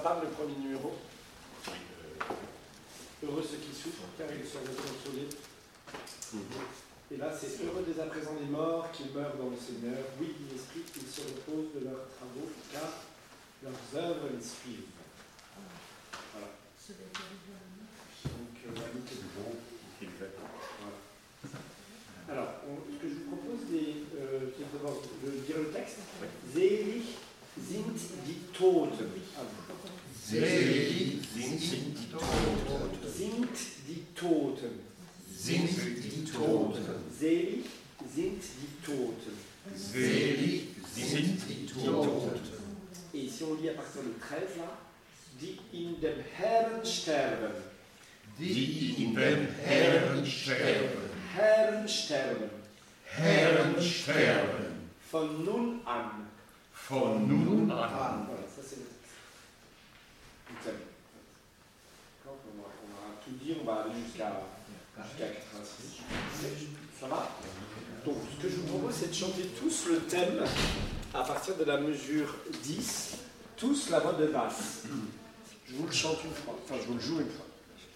sympa le premier numéro. Heureux ceux qui souffrent, car ils seront consolés. Et là, c'est heureux dès à présent les morts qui meurent dans le Seigneur. Oui, l'esprit, ils se reposent de leurs travaux, car leurs œuvres les suivent. Voilà. Donc, voilà. Alors, ce que je vous propose, c'est d'abord de dire le texte. Selig sind die Toten. Selig sind die Toten. Sind die Toten. Sind die Toten. Selig sind die Toten. Selig sind die Toten. Et si on lit à partir de 13 là, die in dem Herrn sterben. Die in dem Herrn sterben. Herrn sterben. Herrn sterben. Von nun an. Von nun an. Voilà, ça c'est le texte. Quand on va tout dire, on va aller jusqu'à 86. Ça va? Donc, ce que je vous propose, c'est de chanter tous le thème à partir de la mesure 10, tous la voix de basse. Je vous le chante une fois, enfin, je vous le joue une fois.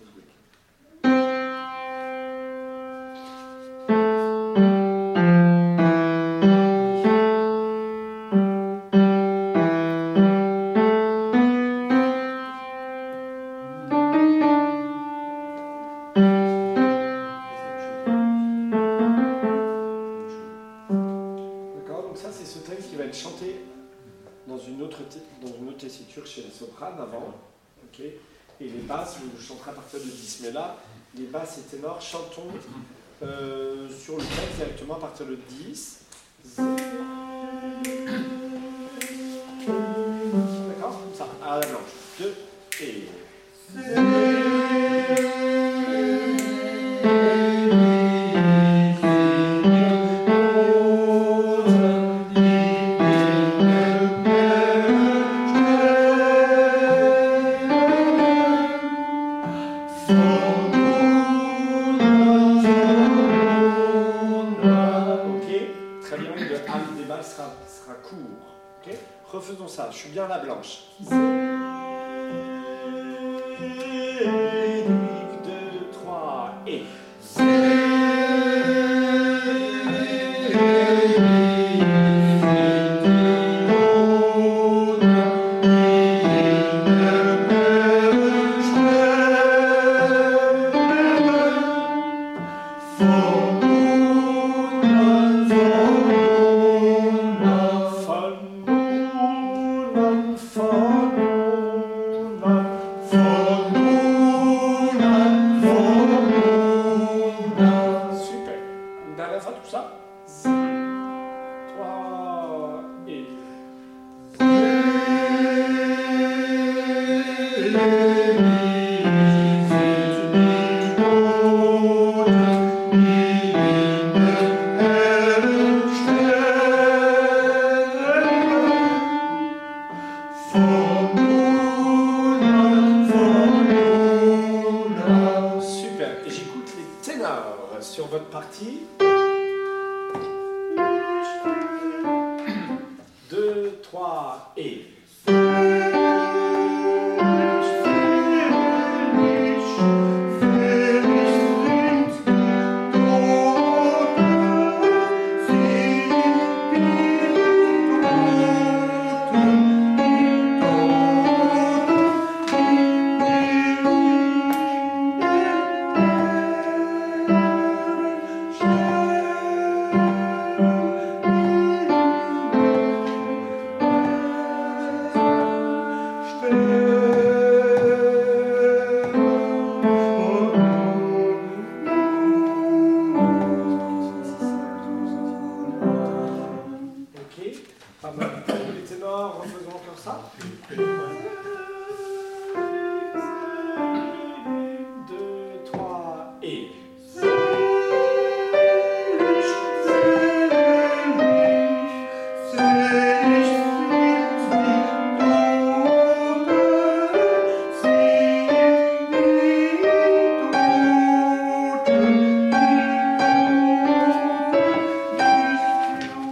Tessiture chez la soprane avant, ok, et les basses, je chanterai à partir de 10, mais là, les basses et ténors, chantons sur le texte directement à partir de 10. D'accord? Comme ça, à la blanche. 2 et... Refaisons ça, je suis bien la blanche. 2, 3 et... Sur votre partie. 2, 3 et...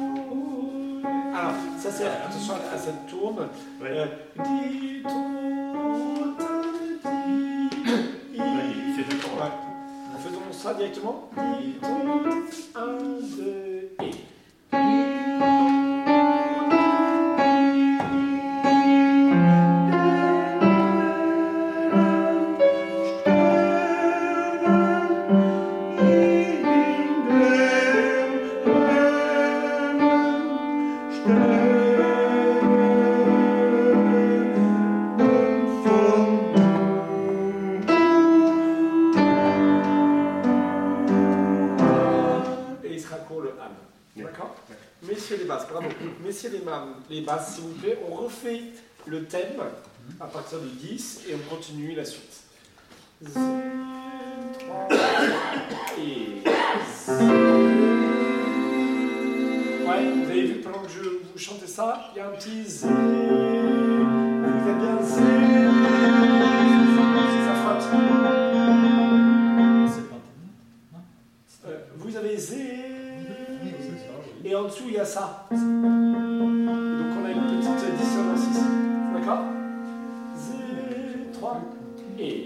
attention à cette tourne. Ouais. directement. Di, ton, 1, 2, et. Les basses, s'il vous plaît, on refait le thème à partir du 10 et on continue la suite. Z, 3 et Z. Ouais, vous avez vu pendant que je vous chantais ça, il y a un petit Z. Vous avez bien Z. Ça frotte. Vous avez Z. Et en dessous, il y a ça. Donc on a une petite dissonance ici. D'accord? Z, 3 et...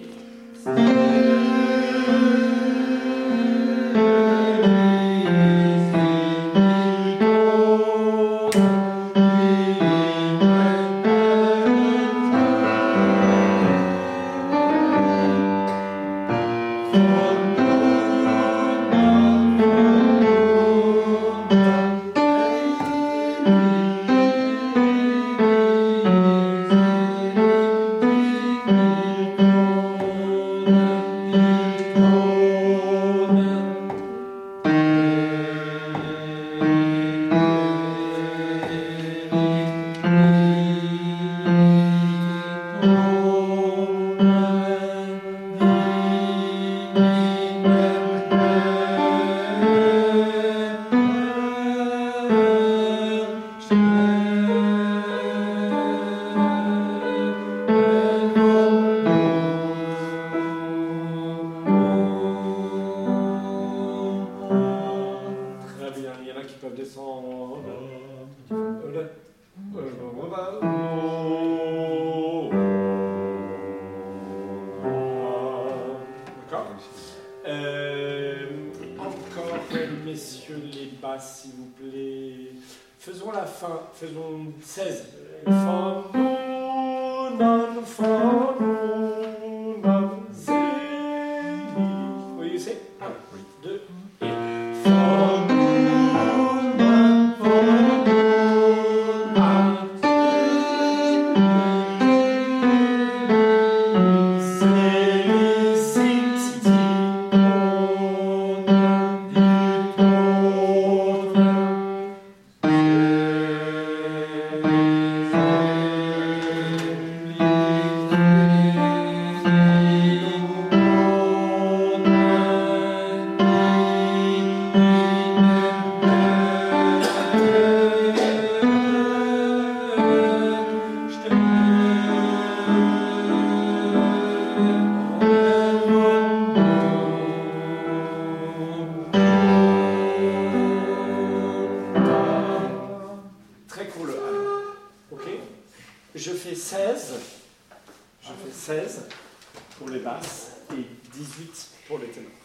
S'il vous plaît. Faisons la fin. Faisons 16. Fa, non, non, fa, non, non, zé, mi. Vous voyez, c'est 1, 2, et. Fa, non, non, fa, non, Je fais 16 pour les basses et 18 pour les ténors.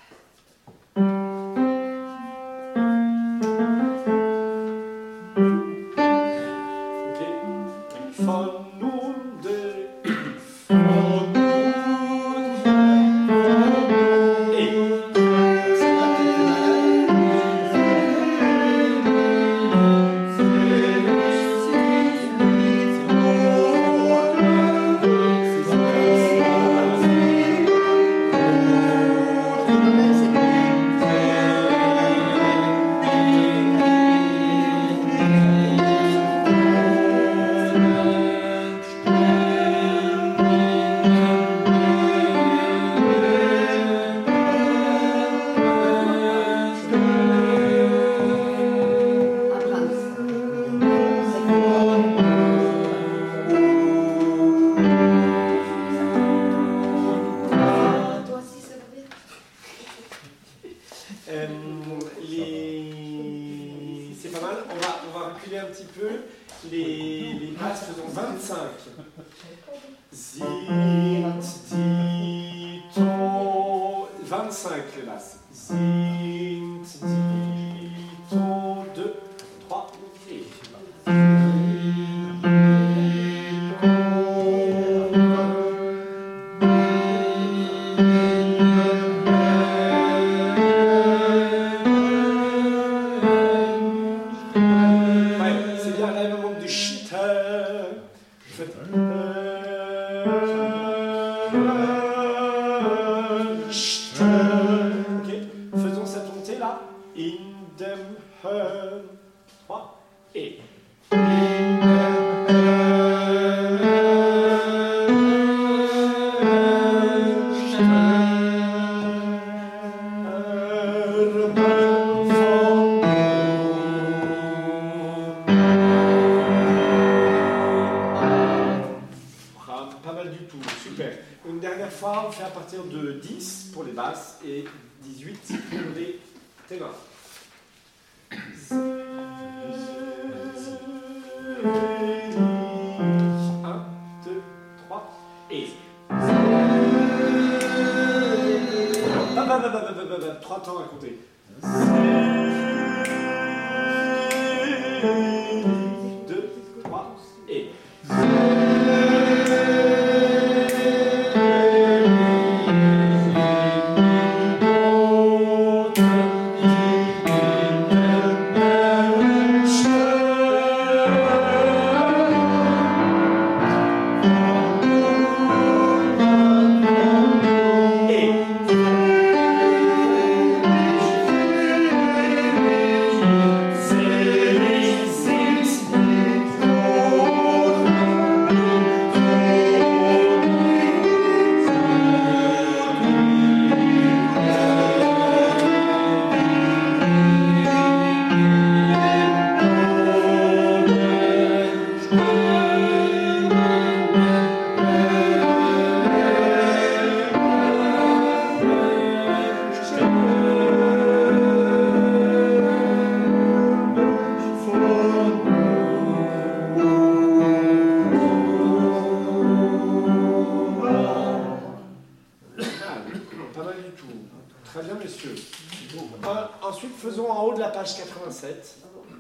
C'est pas mal. On va reculer un petit peu. Les basses faisons 25. Zit, dit, ton. 25. 25 les basses. Sind, die, to, 2, 3, et. Ouais, c'est bien là le moment du shit. Faites. Ok, faisons cette montée là. In dem Hörn. 3 et. Pas mal du tout, super. Une dernière fois, on fait à partir de 10 pour les basses et 18 pour les ténors. 1, 2, 3 et. 3 temps à compter. 2, 3 et. Pas mal du tout. Très bien, messieurs. Ensuite, faisons en haut de la page 87.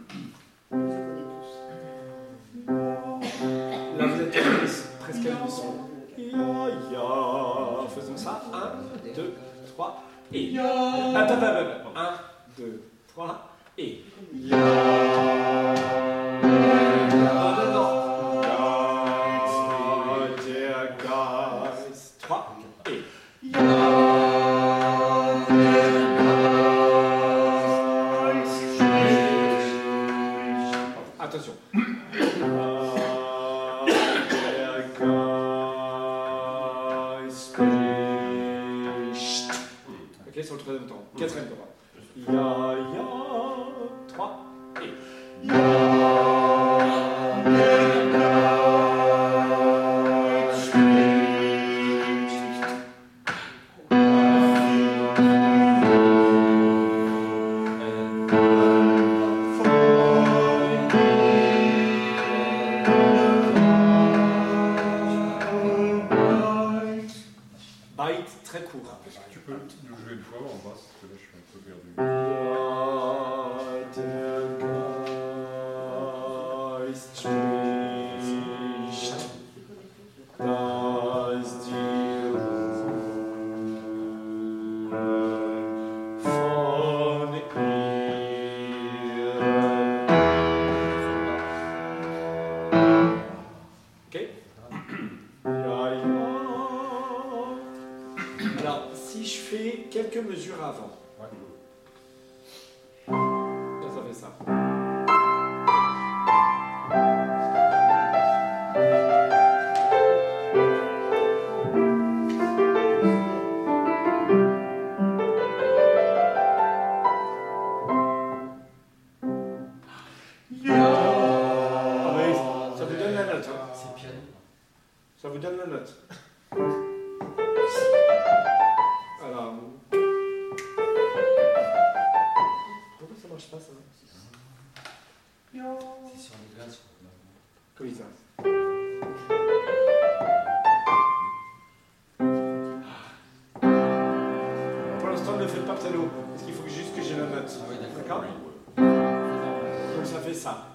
Là, vous êtes presque à l'unisson. Faisons ça. 1, 2, 3 et. 1, 2, 3 et. Dear guys. 3 et. Attention. Ok, sur le troisième temps. Quatrième temps. 3 et. Bite très court. Tu peux nous jouer une fois en basse, parce que là je suis un peu perdu. Ok. Alors, si je fais quelques mesures avant, ça fait ça. Ah oui, ça vous donne la note. Hein. C'est piano. Ça vous donne la note. Alors. Pourquoi ça marche pas ça? C'est sur les glaces. Comme ça. Pour l'instant, Martello, parce qu'il faut juste que j'ai la note. Ah oui, D'accord. Donc ça fait ça.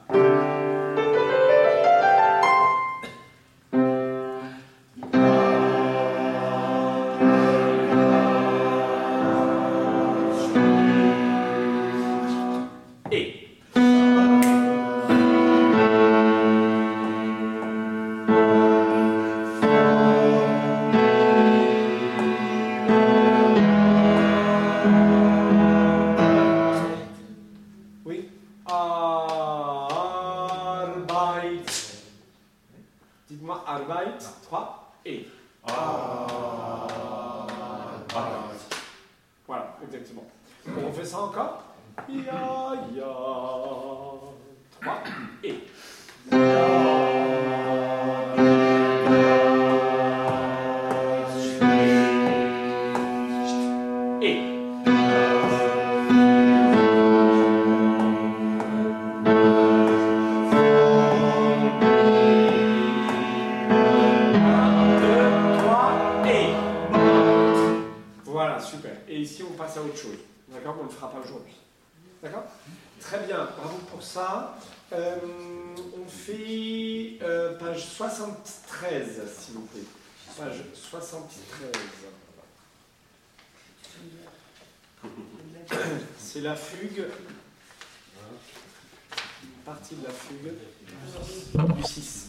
Dites-moi Arbeit, 3 et. Voilà, exactement. On fait ça encore. Ya, ya. 3 et. Super. Et ici, on passe à autre chose. D'accord? On ne le fera pas aujourd'hui. D'accord? Très bien. Bravo pour ça. On fait page 73, s'il vous plaît. Page 73. C'est la fugue. Partie de la fugue du 6.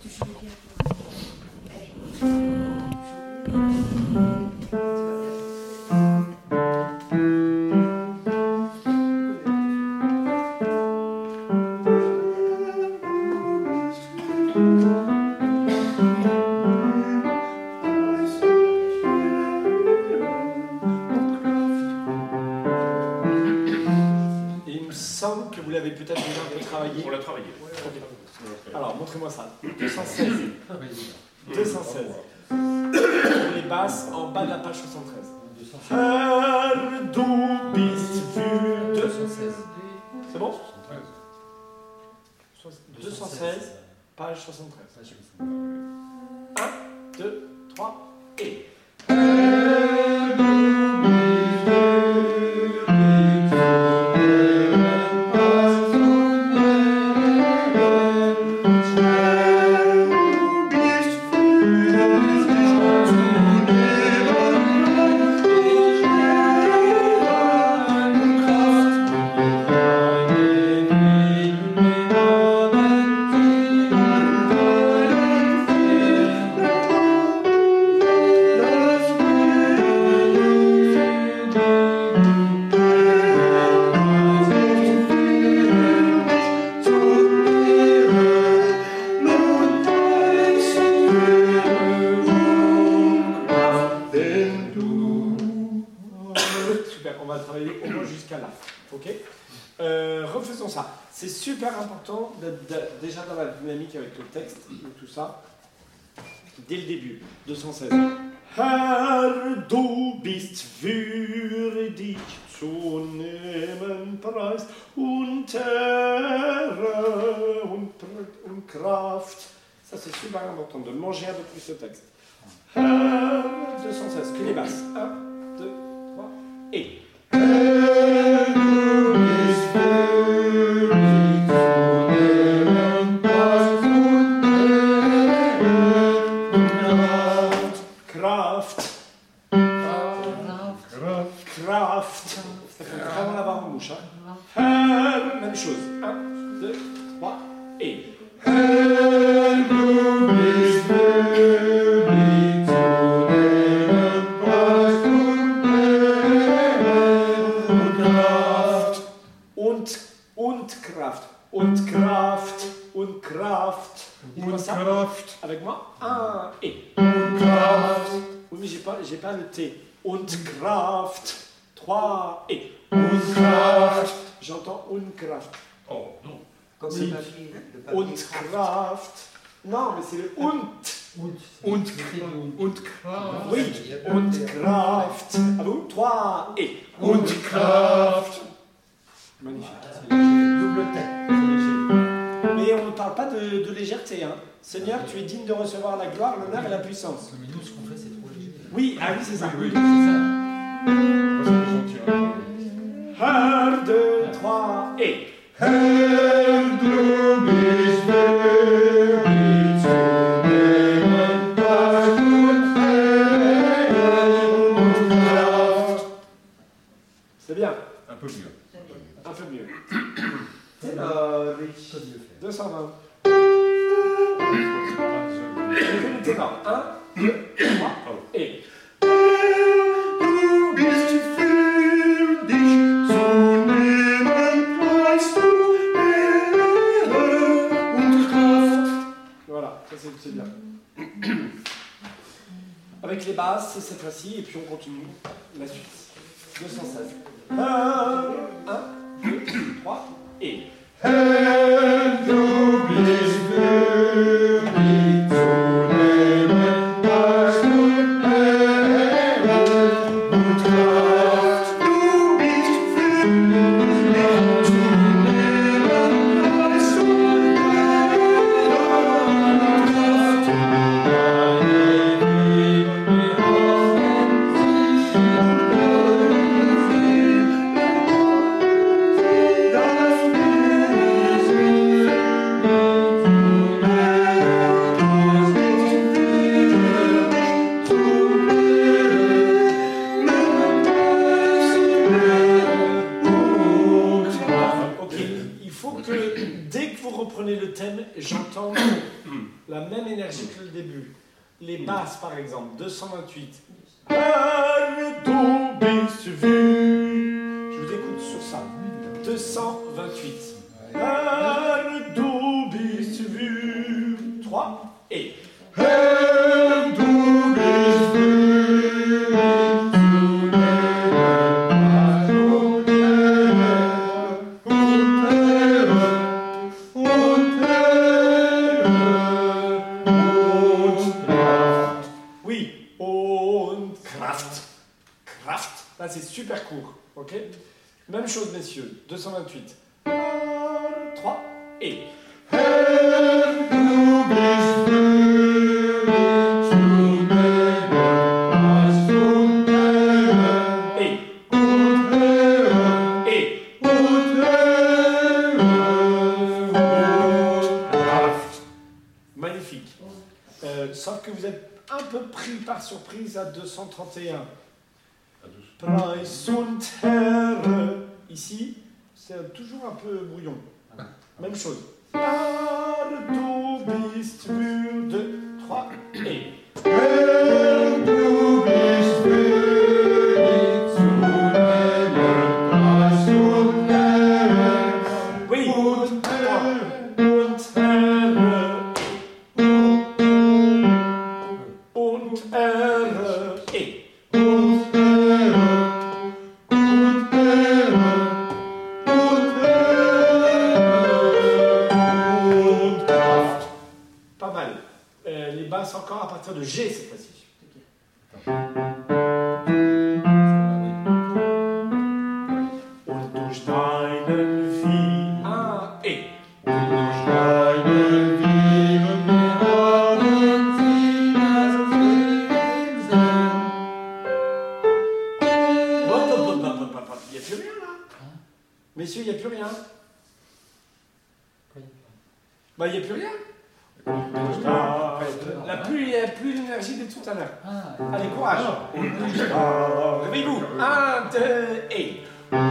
Que vous l'avez peut-être déjà un peu travaillé. On l'a travaillé. Okay. Alors, montrez-moi ça. 216. 216. Les basses en bas de la page 73. Herr, du bist für 216. C'est bon? 216, page 73. 1, 2, 3 et. Refaisons ça. C'est super important d'être déjà dans la dynamique avec le texte et tout ça. Dès le début, 216. Herr, du bist würdig zu nehmen Preis und Ehre und Kraft. Ça, c'est super important de manger un peu plus ce texte. Herr, 216. Que les basses. 1, 2, 3 et. Kraft. Ça fait vraiment l'avoir en bouche. Hein. Même chose. 1, 2, 3 et. Und Kraft. Und Kraft. Avec moi. 1 et. Und Kraft. Oui, mais j'ai pas le T. Und Kraft. 3 et. Und Kraft. J'entends und Kraft. Oh, non. Comme si. le papier. Und Kraft. Non, mais c'est le und. Und Kraft. Oui, und Kraft. À vous. 3 et. Und Kraft. Magnifique. Double tête. Mais on ne parle pas de légèreté. Hein. Seigneur, tu es digne de recevoir la gloire, l'honneur et la puissance. Mais nous, ce qu'on fait, c'est trop léger. Oui, ah oui, c'est ça. Oui, c'est ça. Moi, ça peut sentir un peu. 1, 2, 3, et. Herr, du bist würdig zu nehmen, was gut Ehre und Kraft. C'est bien, Un peu mieux. un peu mieux. Tenor. 220. Je fais le ténor. 1, 2, 3, et. Du bist würdig zu nehmen, was du Ehre und Kraft. Voilà, ça c'est bien. Avec les basses, c'est cette fois-ci, et puis on continue la suite. 216. 1, 2, 3, et. Herr, du bist würdig zu nehmen, was gut Ehre und Kraft. Du bist würdig zu nehmen, was gut Ehre und Kraft. Deine Liebe behaupten sich und Dès que vous reprenez le thème, j'entends la même énergie que le début. Les basses, par exemple, 228. Herr, du bist würdig. Je vous écoute sur ça. 228. Herr, du bist würdig. 3 et. Herr, du bist würdig zu nehmen, was gut Ehre und Kraft. Oui, und Kraft. Kraft. Là, c'est super court. Ok? Même chose, messieurs. 228. 3 et. Herr, du bist würdig zu nehmen, was gut Ehre Et. und Ehre Et. und Kraft. Magnifique. Sauf que vous êtes un peu pris par surprise à 231. Preis und Herr. Ici, c'est toujours un peu brouillon. Même chose. Herr, du bist würdig. 3 et. Herr, du bist würdig zu nehmen, was gut Ehre Oui. und Ehre Und Herr. Und Herr. Et. und Ehre und Ehre und Ehre und Kraft. Pas mal. Les basses encore à partir de G cette fois-ci. Und durch deinen Vieh. 1 et. Durch deinen Lieben haben sie das Wesen. Hop, hop, hop, hop, hop, hop. Il n'y a plus rien là. Messieurs, il n'y a plus rien. Bah, il n'y a plus rien. Il n'y a plus l'énergie de tout à l'heure. Allez, courage. Réveillez-vous. 1, 2 et.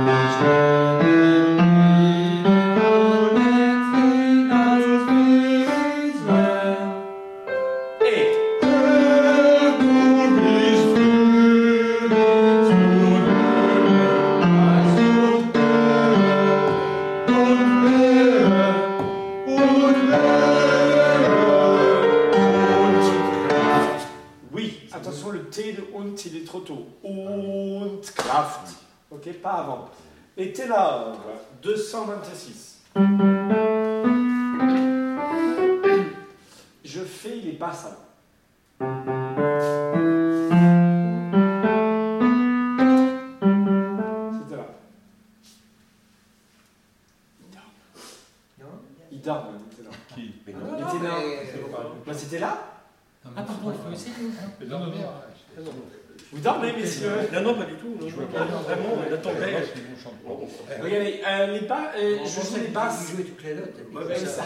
Et. Oui, attention, le T de und, il est trop tôt. Und Kraft. Ok, pas avant. Et ténor, 226. Je fais les basses avant. C'était là. Il dort, il était là. Qui? Il était là. Bah, c'était là. Ah, pardon, il faut essayer. Non, non, non. Vous dormez, messieurs? Non, non, pas du tout. Non, vraiment, on attend belge. Regardez, je joue les basses. Vous jouez toutes les notes. Ouais, ça.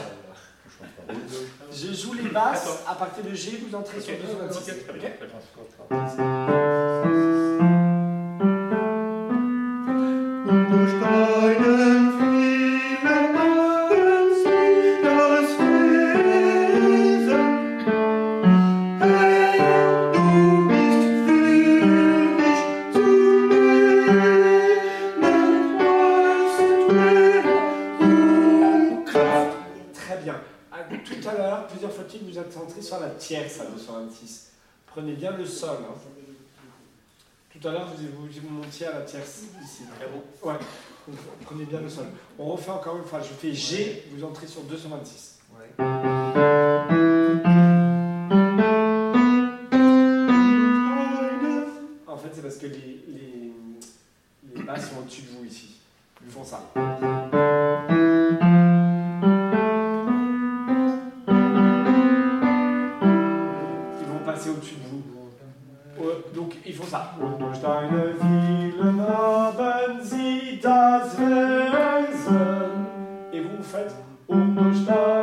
Je joue les basses, à partir de G, vous entrez sur 226. Ok. Tout à l'heure, plusieurs fois-il vous êtes centré sur la tierce à 226. Prenez bien le sol. Hein. Tout à l'heure, vous montiez à la tierce ici. Ah bon? Ouais. Donc, prenez bien le sol. On refait encore une fois. Je fais G, vous entrez sur 226. Ouais. En fait, c'est parce que les basses sont au-dessus de vous ici. Ils font ça. Au-dessus de vous. Donc ils font ça. Et vous faites vous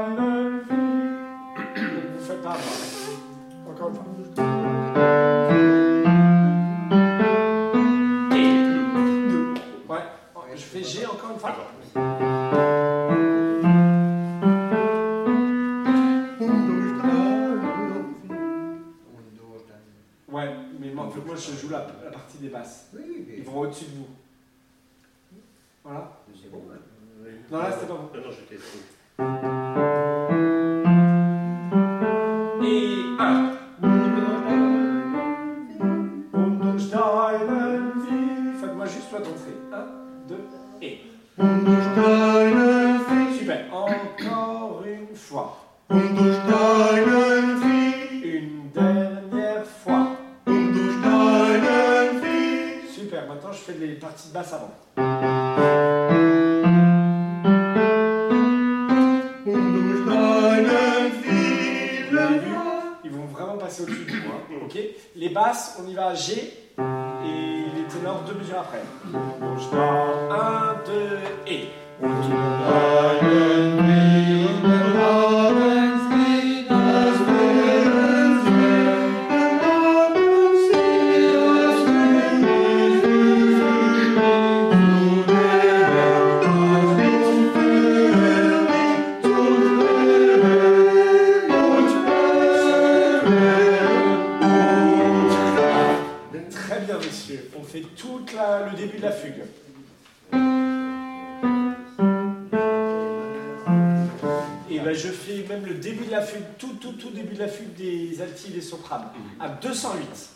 faites pas. Encore une fois. Ouais. Je fais G encore une fois. Ouais, mais moi je joue la partie des basses. Oui, mais... Ils vont au-dessus de vous. Voilà. C'est bon. Non, là, c'était pas vous. Non, j'étais trop. Et 1. Faites-moi juste toi d'entrée. 1, 2, et. Super. Encore une fois. Une dernière fois. Super, maintenant je fais les parties basses avant. Ils vont vraiment passer au-dessus de vous. Hein. Ok. Les basses, on y va à G et les ténors 2 mesures après. 1, 2 et. Très bien, messieurs. On fait tout le début de la fugue. Et ben je fais même le début de la fugue, tout début de la fugue des altis et des sopranes, à 208.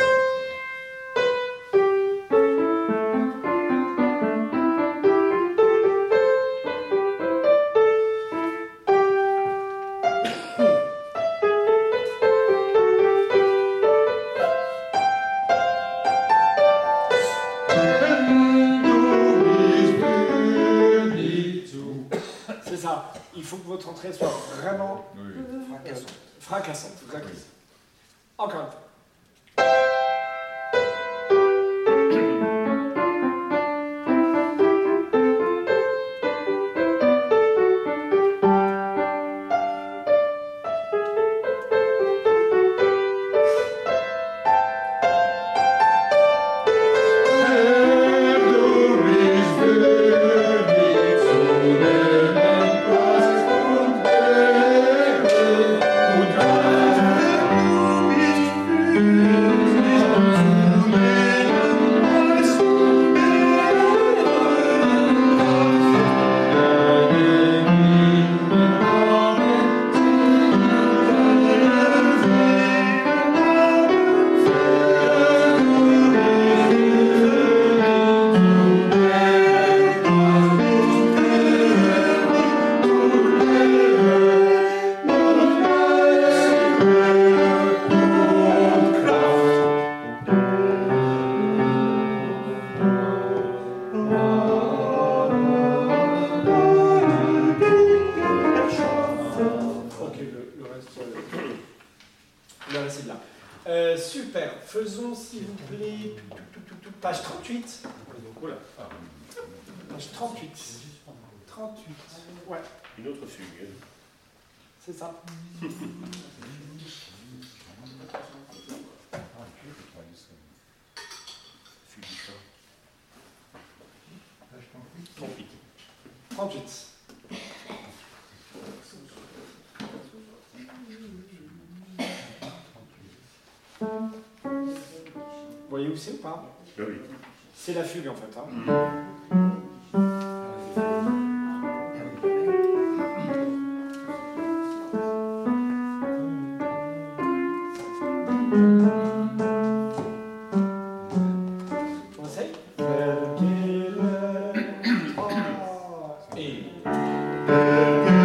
C'est ça. Il faut que votre entrée soit vraiment fracassante. Exactement. Encore une fois. super. Faisons, s'il vous plaît, page 38. Oula. Page 38. 38. Ouais, Une autre fugue. c'est ça. Fugue du chat. 38. Vous voyez où c'est ou pas? Oui. C'est la fugue en fait. Hein. On essaye? Et...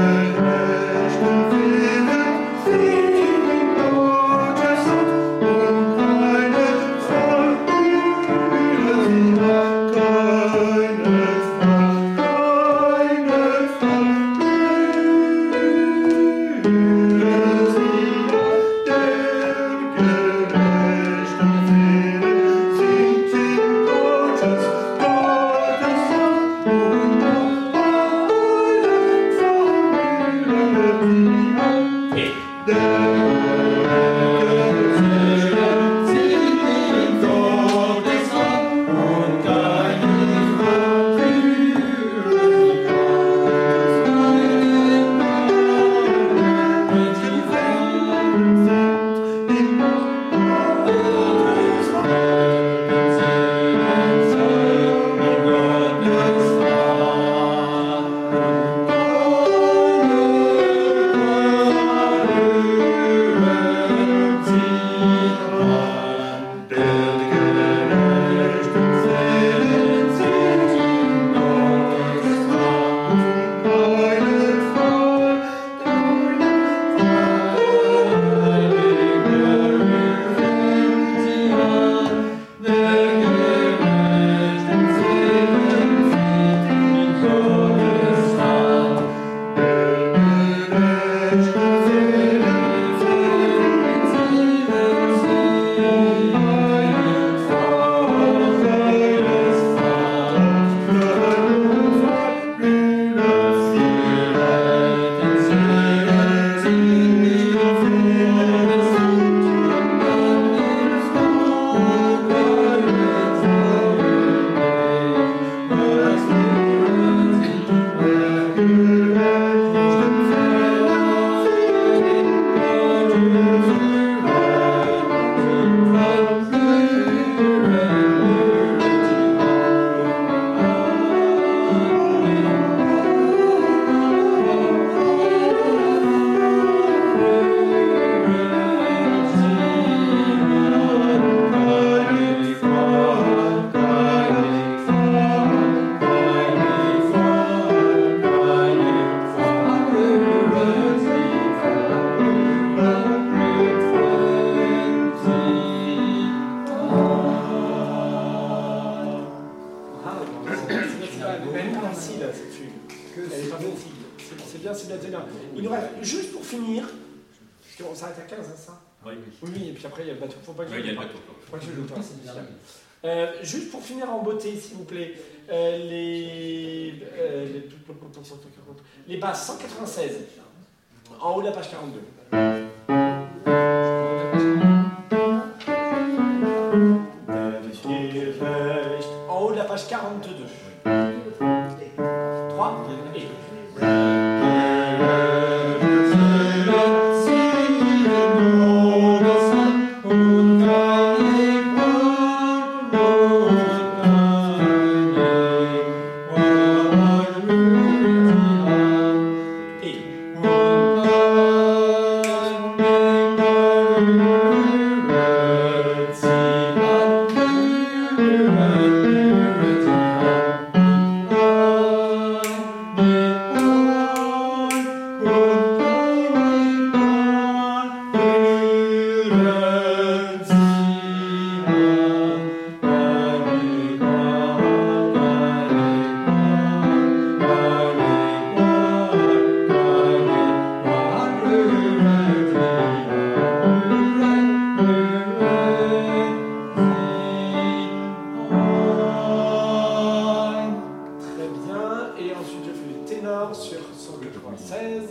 C'est bien, c'est bien. Il nous reste, juste pour finir, parce qu'on s'arrête à 15, hein, ça? Oui. Oui, et puis après il y a le bateau. Faut pas que Oui, il y a le bateau. Faut pas que je le passe, c'est bien. Juste pour finir en beauté, s'il vous plaît, les basses 196, en haut de la page 42. En haut de la page 42. 3 et... sur 196.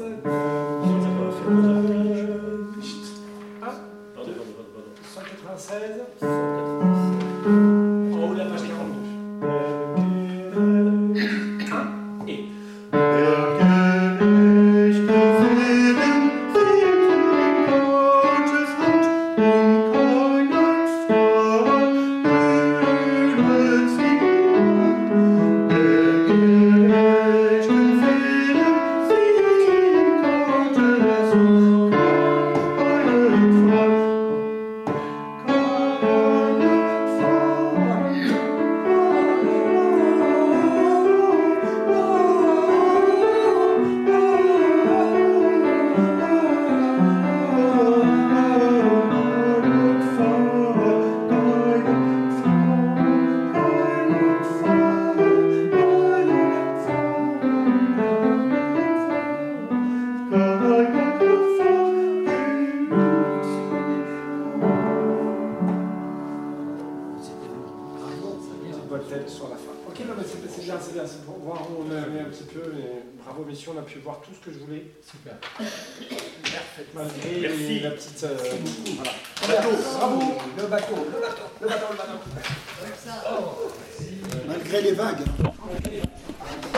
Pardon. 196. 196. En haut de la page 42. 1 et. Sur la fin. Ok, non, mais c'est bien, c'est pour voir où on est un petit peu. Et bravo, messieurs, on a pu voir tout ce que je voulais. Super. Malgré Merci. la petite. Voilà. Bateau. Bravo. Le bateau. Le bateau. Malgré les vagues. Ok.